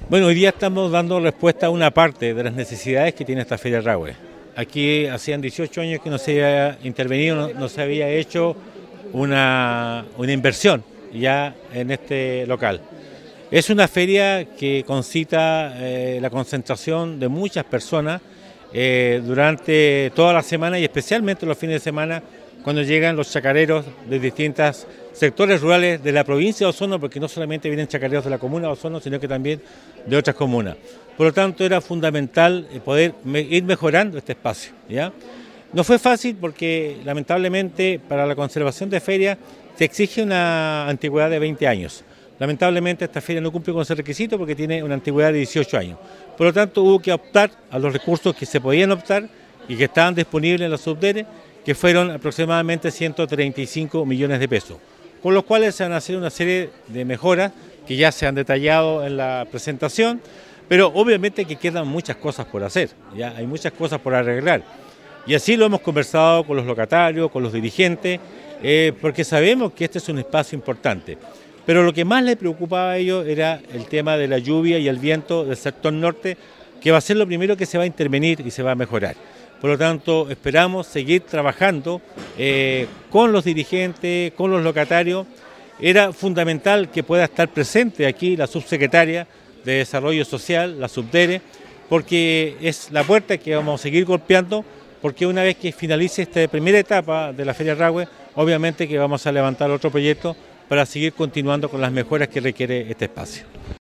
Bueno, hoy día estamos dando respuesta a una parte de las necesidades que tiene esta Feria Rahue. Aquí hacían 18 años que no se había intervenido, no se había hecho una inversión ya en este local. Es una feria que concita la concentración de muchas personas durante toda la semana y especialmente los fines de semana cuando llegan los chacareros de distintos sectores rurales de la provincia de Osorno, porque no solamente vienen chacareros de la comuna de Osorno, sino que también de otras comunas. Por lo tanto, era fundamental poder ir mejorando este espacio, ¿ya? No fue fácil porque, lamentablemente, para la conservación de ferias se exige una antigüedad de 20 años. Lamentablemente, esta feria no cumple con ese requisito porque tiene una antigüedad de 18 años. Por lo tanto, hubo que optar a los recursos que se podían optar y que estaban disponibles en los subdere, que fueron aproximadamente 135 millones de pesos, con los cuales se van a hacer una serie de mejoras que ya se han detallado en la presentación, pero obviamente que quedan muchas cosas por hacer, ya hay muchas cosas por arreglar. Y así lo hemos conversado con los locatarios, con los dirigentes, porque sabemos que este es un espacio importante. Pero lo que más les preocupaba a ellos era el tema de la lluvia y el viento del sector norte, que va a ser lo primero que se va a intervenir y se va a mejorar. Por lo tanto, esperamos seguir trabajando con los dirigentes, con los locatarios. Era fundamental que pueda estar presente aquí la subsecretaria de Desarrollo Social, la subdere, porque es la puerta que vamos a seguir golpeando, porque una vez que finalice esta primera etapa de la Feria Rahue, obviamente que vamos a levantar otro proyecto para seguir continuando con las mejoras que requiere este espacio.